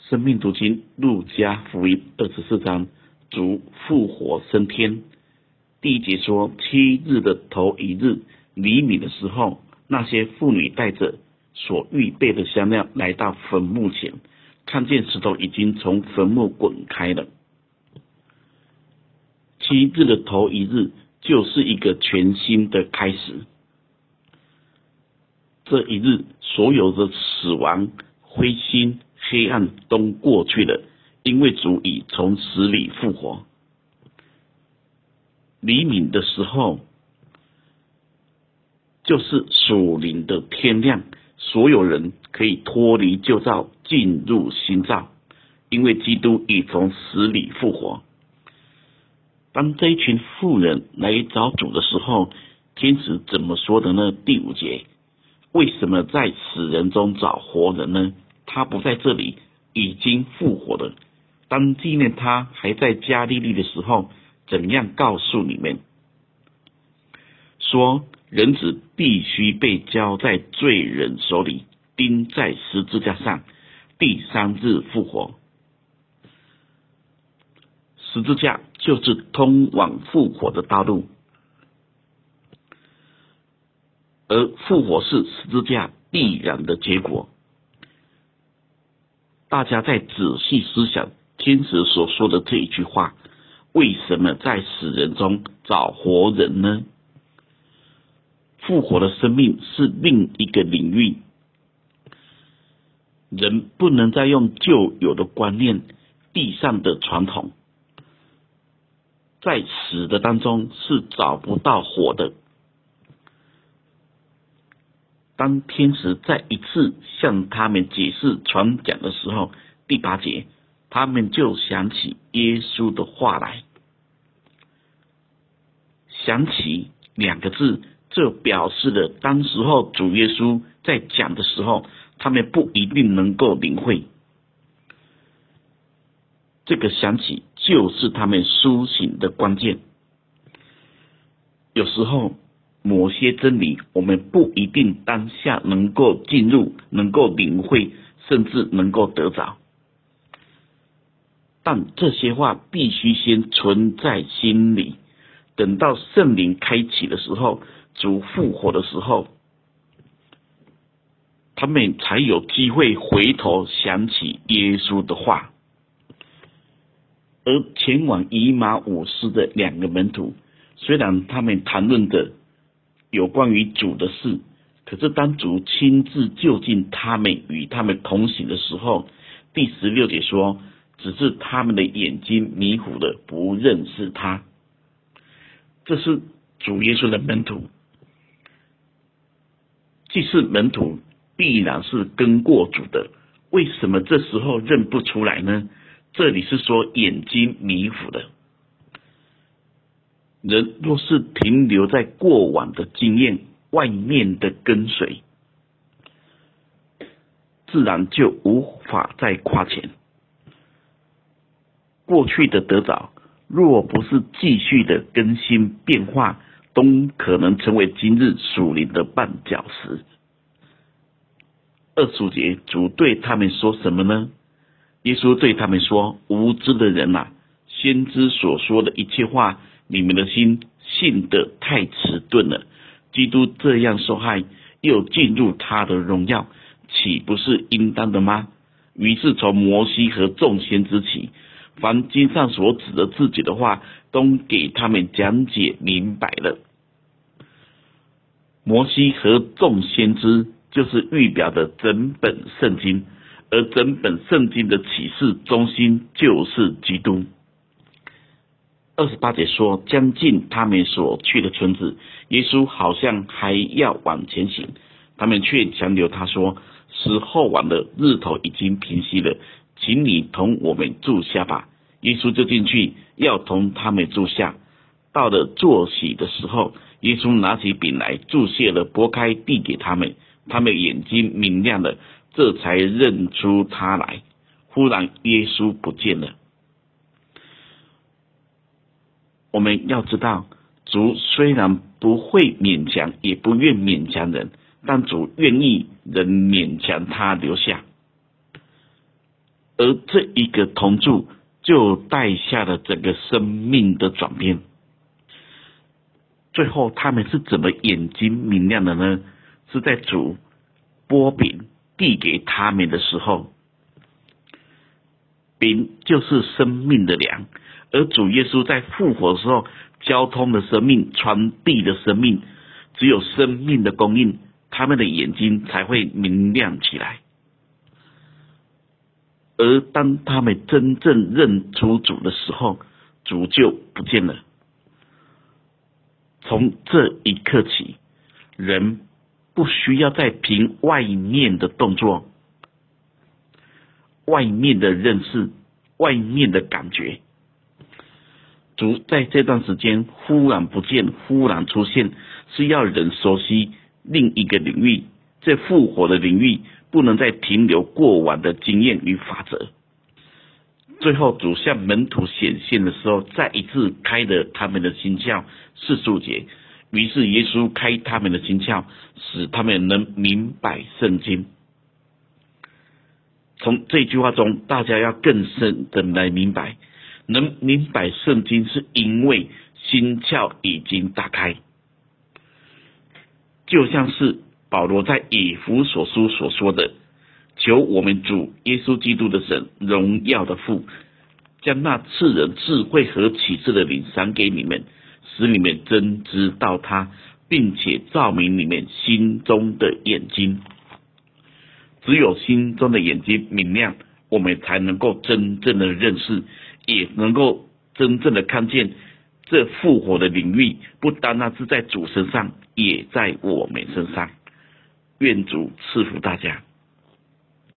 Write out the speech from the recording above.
生命读经路加福音24章，主复活升天。第一节说，7日的头一日黎明的时候，那些妇女带着所预备的香料来到坟墓前，看见石头已经从坟墓滚开了。7日的头一日就是一个全新的开始。这一日，所有的死亡、灰心、黑暗都过去了，因为主已从死里复活。黎明的时候，就是属灵的天亮，所有人可以脱离旧造，进入新造，因为基督已从死里复活。当这一群妇人来找主的时候，天使怎么说的呢？第5节，为什么在死人中找活人呢？他不在这里，已经复活了。当纪念他还在加利利的时候，怎样告诉你们？说人子必须被交在罪人手里，钉在十字架上，第3日复活。十字架就是通往复活的道路，而复活是十字架必然的结果。大家再仔细思想天使所说的这一句话，为什么在死人中找活人呢？复活的生命是另一个领域，人不能再用旧有的观念、地上的传统，在死的当中是找不到活的。当天使再一次向他们解释传讲的时候，第8节，他们就想起耶稣的话来。想起2个字，这表示了当时候主耶稣在讲的时候，他们不一定能够领会。这个想起就是他们苏醒的关键。有时候某些真理我们不一定当下能够进入，能够领会，甚至能够得着，但这些话必须先存在心里，等到圣灵开启的时候，主复活的时候，他们才有机会回头想起耶稣的话。而前往以马忤斯的2个门徒，虽然他们谈论着有关于主的事，可是当主亲自就近他们，与他们同行的时候，第16节说，只是他们的眼睛迷糊了，不认识他。这是主耶稣的门徒，既是门徒，必然是跟过主的，为什么这时候认不出来呢？这里是说眼睛迷糊的。人若是停留在过往的经验，外面的跟随，自然就无法再跨前。过去的得着，若不是继续的更新变化，都可能成为今日属灵的绊脚石。25节，主对他们说什么呢？耶稣对他们说，无知的人啊，先知所说的一切话，你们的心信得太迟钝了。基督这样受害，又进入他的荣耀，岂不是应当的吗？于是从摩西和众先知起，凡经上所指的自己的话，都给他们讲解明白了。摩西和众先知就是预表的整本圣经，而整本圣经的启示中心就是基督。28节说，将近他们所去的村子，耶稣好像还要往前行，他们却强留他说，时候晚了，日头已经平息了，请你同我们住下吧。耶稣就进去，要同他们住下。到了坐席的时候，耶稣拿起饼来，祝谢了，拨开递给他们，他们眼睛明亮了，这才认出他来。忽然耶稣不见了。我们要知道，主虽然不会勉强，也不愿勉强人，但主愿意人勉强他留下。 而这一个同住就带下了整个生命的转变。最后他们是怎么眼睛明亮的呢？是在主拨饼递给他们的时候，饼就是生命的粮，而主耶稣在复活的时候交通的生命，传递的生命，只有生命的供应，他们的眼睛才会明亮起来。而当他们真正认出主的时候，主就不见了。从这一刻起，人不需要再凭外面的动作、外面的认识、外面的感觉。主在这段时间忽然不见，忽然出现，是要人熟悉另一个领域，这复活的领域不能再停留过往的经验与法则。最后主向门徒显现的时候，再一次开了他们的心窍，40节，于是耶稣开他们的心窍，使他们能明白圣经。从这句话中，大家要更深的来明白，能明白圣经是因为心窍已经打开。就像是保罗在以弗所书所说的，求我们主耶稣基督的神，荣耀的父，将那赐人智慧和启示的灵赏给你们，使你们真知道他，并且照明你们心中的眼睛。只有心中的眼睛明亮，我们才能够真正的认识，也能够真正的看见这复活的领域，不单单是在主身上，也在我们身上。愿主赐福大家。